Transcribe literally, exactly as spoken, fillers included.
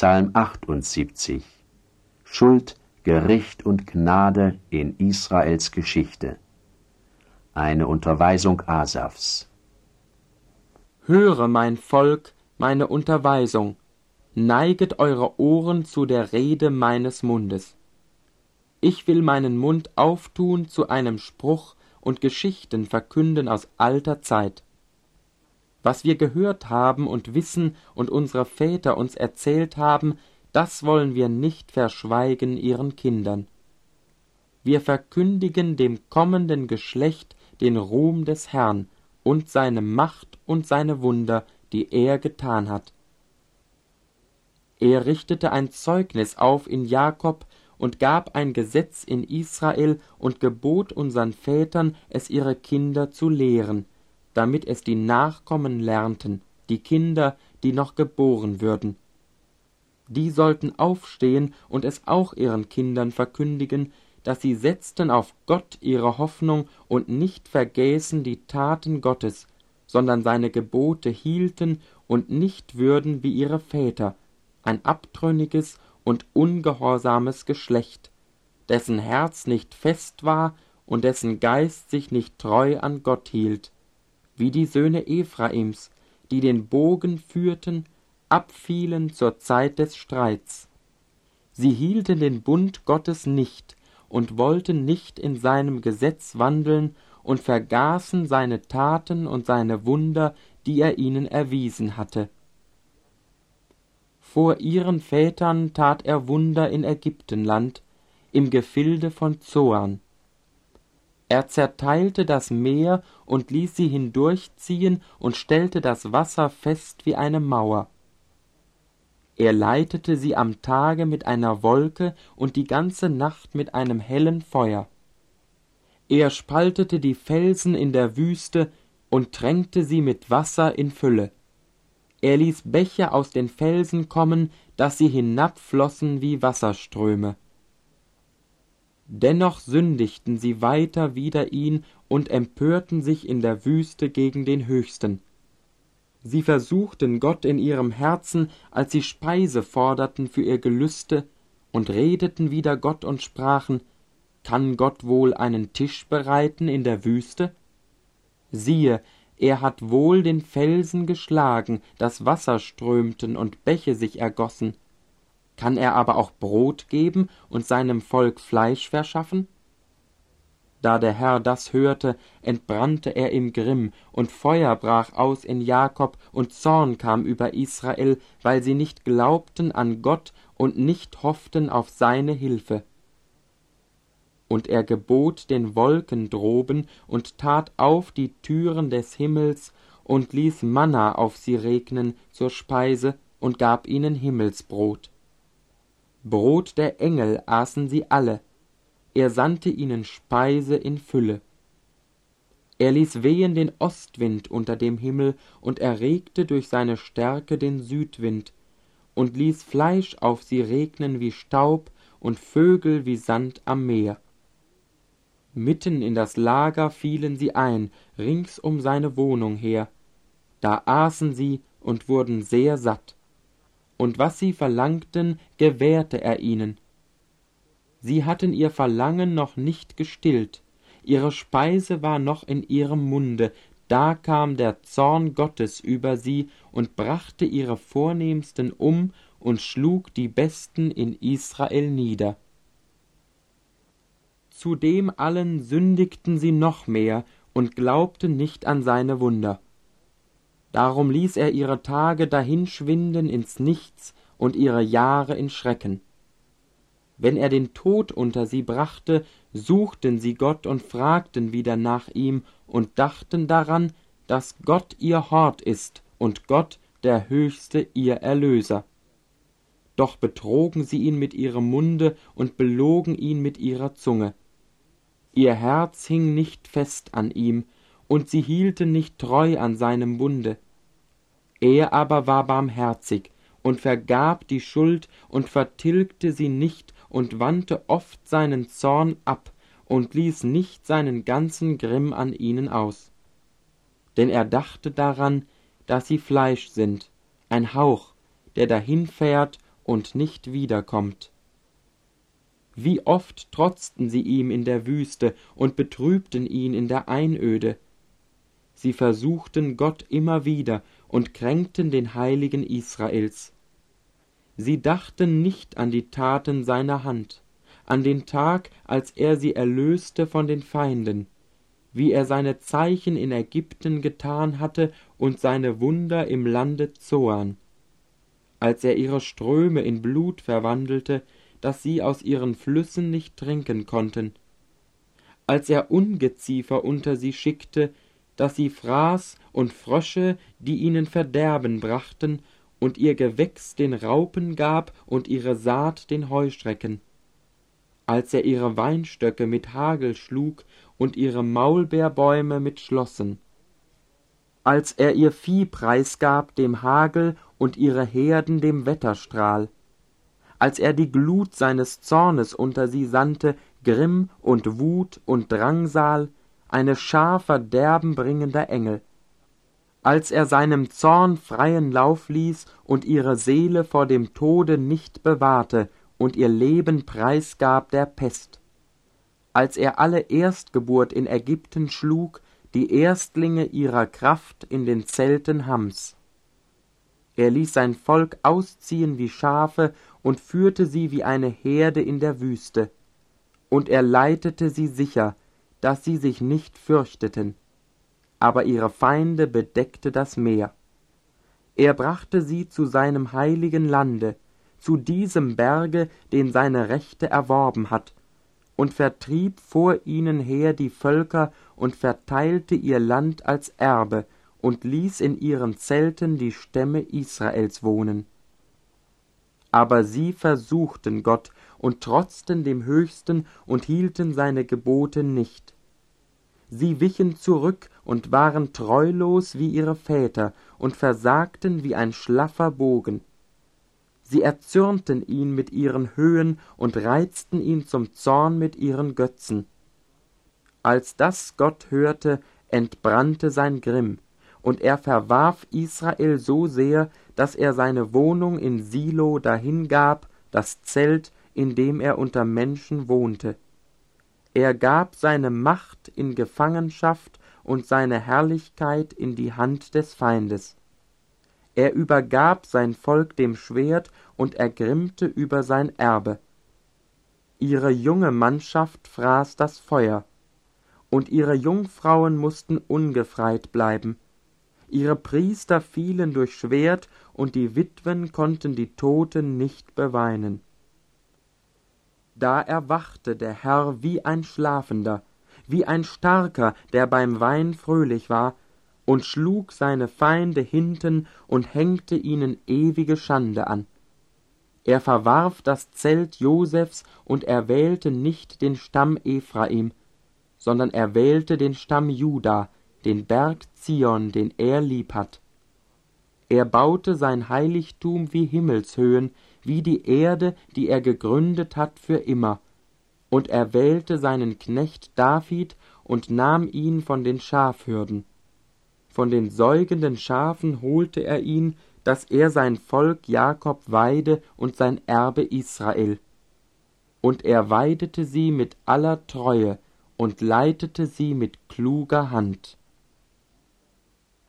Psalm achtundsiebzig. Schuld, Gericht und Gnade in Israels Geschichte. Eine Unterweisung Asafs. Höre, mein Volk, meine Unterweisung, neiget eure Ohren zu der Rede meines Mundes. Ich will meinen Mund auftun zu einem Spruch und Geschichten verkünden aus alter Zeit. Was wir gehört haben und wissen und unsere Väter uns erzählt haben, das wollen wir nicht verschweigen ihren Kindern. Wir verkündigen dem kommenden Geschlecht den Ruhm des Herrn und seine Macht und seine Wunder, die er getan hat. Er richtete ein Zeugnis auf in Jakob und gab ein Gesetz in Israel und gebot unseren Vätern, es ihre Kinder zu lehren, damit es die Nachkommen lernten, die Kinder, die noch geboren würden. Die sollten aufstehen und es auch ihren Kindern verkündigen, dass sie setzten auf Gott ihre Hoffnung und nicht vergäßen die Taten Gottes, sondern seine Gebote hielten und nicht würden wie ihre Väter, ein abtrünniges und ungehorsames Geschlecht, dessen Herz nicht fest war und dessen Geist sich nicht treu an Gott hielt, wie die Söhne Ephraims, die den Bogen führten, abfielen zur Zeit des Streits. Sie hielten den Bund Gottes nicht und wollten nicht in seinem Gesetz wandeln und vergaßen seine Taten und seine Wunder, die er ihnen erwiesen hatte. Vor ihren Vätern tat er Wunder in Ägyptenland, im Gefilde von Zoan. Er zerteilte das Meer und ließ sie hindurchziehen und stellte das Wasser fest wie eine Mauer. Er leitete sie am Tage mit einer Wolke und die ganze Nacht mit einem hellen Feuer. Er spaltete die Felsen in der Wüste und tränkte sie mit Wasser in Fülle. Er ließ Bäche aus den Felsen kommen, dass sie hinabflossen wie Wasserströme. Dennoch sündigten sie weiter wider ihn und empörten sich in der Wüste gegen den Höchsten. Sie versuchten Gott in ihrem Herzen, als sie Speise forderten für ihr Gelüste, und redeten wider Gott und sprachen: Kann Gott wohl einen Tisch bereiten in der Wüste? Siehe, er hat wohl den Felsen geschlagen, dass Wasser strömten und Bäche sich ergossen. Kann er aber auch Brot geben und seinem Volk Fleisch verschaffen? Da der Herr das hörte, entbrannte er im Grimm, und Feuer brach aus in Jakob, und Zorn kam über Israel, weil sie nicht glaubten an Gott und nicht hofften auf seine Hilfe. Und er gebot den Wolken droben und tat auf die Türen des Himmels und ließ Manna auf sie regnen zur Speise und gab ihnen Himmelsbrot. Brot der Engel aßen sie alle, er sandte ihnen Speise in Fülle. Er ließ wehen den Ostwind unter dem Himmel und erregte durch seine Stärke den Südwind und ließ Fleisch auf sie regnen wie Staub und Vögel wie Sand am Meer. Mitten in das Lager fielen sie ein, rings um seine Wohnung her. Da aßen sie und wurden sehr satt. Und was sie verlangten, gewährte er ihnen. Sie hatten ihr Verlangen noch nicht gestillt, ihre Speise war noch in ihrem Munde, da kam der Zorn Gottes über sie und brachte ihre Vornehmsten um und schlug die Besten in Israel nieder. Zudem allen sündigten sie noch mehr und glaubten nicht an seine Wunder. Darum ließ er ihre Tage dahinschwinden ins Nichts und ihre Jahre in Schrecken. Wenn er den Tod unter sie brachte, suchten sie Gott und fragten wieder nach ihm und dachten daran, dass Gott ihr Hort ist und Gott der Höchste ihr Erlöser. Doch betrogen sie ihn mit ihrem Munde und belogen ihn mit ihrer Zunge. Ihr Herz hing nicht fest an ihm, und sie hielten nicht treu an seinem Bunde. Er aber war barmherzig und vergab die Schuld und vertilgte sie nicht und wandte oft seinen Zorn ab und ließ nicht seinen ganzen Grimm an ihnen aus. Denn er dachte daran, dass sie Fleisch sind, ein Hauch, der dahinfährt und nicht wiederkommt. Wie oft trotzten sie ihm in der Wüste und betrübten ihn in der Einöde. Sie versuchten Gott immer wieder und kränkten den Heiligen Israels. Sie dachten nicht an die Taten seiner Hand, an den Tag, als er sie erlöste von den Feinden, wie er seine Zeichen in Ägypten getan hatte und seine Wunder im Lande Zoan, als er ihre Ströme in Blut verwandelte, dass sie aus ihren Flüssen nicht trinken konnten, als er Ungeziefer unter sie schickte, dass sie Fraß und Frösche, die ihnen Verderben brachten, und ihr Gewächs den Raupen gab und ihre Saat den Heuschrecken, als er ihre Weinstöcke mit Hagel schlug und ihre Maulbeerbäume mit Schlossen, als er ihr Vieh preisgab dem Hagel und ihre Herden dem Wetterstrahl, als er die Glut seines Zornes unter sie sandte, Grimm und Wut und Drangsal, eine Schar verderbenbringender Engel, als er seinem Zorn freien Lauf ließ und ihre Seele vor dem Tode nicht bewahrte und ihr Leben preisgab der Pest, als er alle Erstgeburt in Ägypten schlug, die Erstlinge ihrer Kraft in den Zelten Hams. Er ließ sein Volk ausziehen wie Schafe und führte sie wie eine Herde in der Wüste, und er leitete sie sicher, dass sie sich nicht fürchteten, aber ihre Feinde bedeckte das Meer. Er brachte sie zu seinem heiligen Lande, zu diesem Berge, den seine Rechte erworben hat, und vertrieb vor ihnen her die Völker und verteilte ihr Land als Erbe und ließ in ihren Zelten die Stämme Israels wohnen. Aber sie versuchten Gott und trotzten dem Höchsten und hielten seine Gebote nicht. Sie wichen zurück und waren treulos wie ihre Väter und versagten wie ein schlaffer Bogen. Sie erzürnten ihn mit ihren Höhen und reizten ihn zum Zorn mit ihren Götzen. Als das Gott hörte, entbrannte sein Grimm, und er verwarf Israel so sehr, dass er seine Wohnung in Silo dahingab, das Zelt, in dem er unter Menschen wohnte. Er gab seine Macht in Gefangenschaft und seine Herrlichkeit in die Hand des Feindes. Er übergab sein Volk dem Schwert und ergrimmte über sein Erbe. Ihre junge Mannschaft fraß das Feuer, und ihre Jungfrauen mussten ungefreit bleiben. Ihre Priester fielen durch Schwert, und die Witwen konnten die Toten nicht beweinen. Da erwachte der Herr wie ein Schlafender, wie ein Starker, der beim Wein fröhlich war, und schlug seine Feinde hinten und hängte ihnen ewige Schande an. Er verwarf das Zelt Josefs und erwählte nicht den Stamm Ephraim, sondern erwählte den Stamm Juda, den Berg Zion, den er lieb hat. Er baute sein Heiligtum wie Himmelshöhen, wie die Erde, die er gegründet hat für immer, und erwählte seinen Knecht David und nahm ihn von den Schafhürden. Von den säugenden Schafen holte er ihn, dass er sein Volk Jakob weide und sein Erbe Israel. Und er weidete sie mit aller Treue und leitete sie mit kluger Hand.